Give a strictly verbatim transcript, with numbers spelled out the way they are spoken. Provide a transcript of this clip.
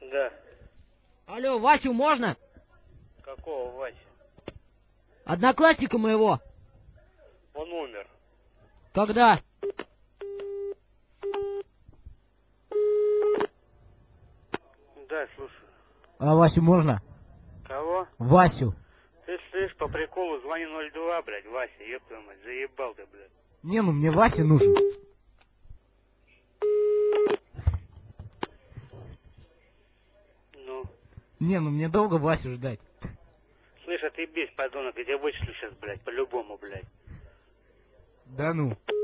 Да. Алло, Васю можно? Какого Вася? Одноклассника моего. Он умер. Когда? Да, слушай. А Васю можно? Кого? Васю. Ты слышь, по приколу звони ноль два, блядь, Вася, ёб твою мать, заебал ты, блядь. Не, ну мне Вася нужен. Ну. Не, ну мне долго Васю ждать. Слышь, а ты бесь, подонок, я тебя вычислю сейчас, блядь, по-любому, блядь. Да ну.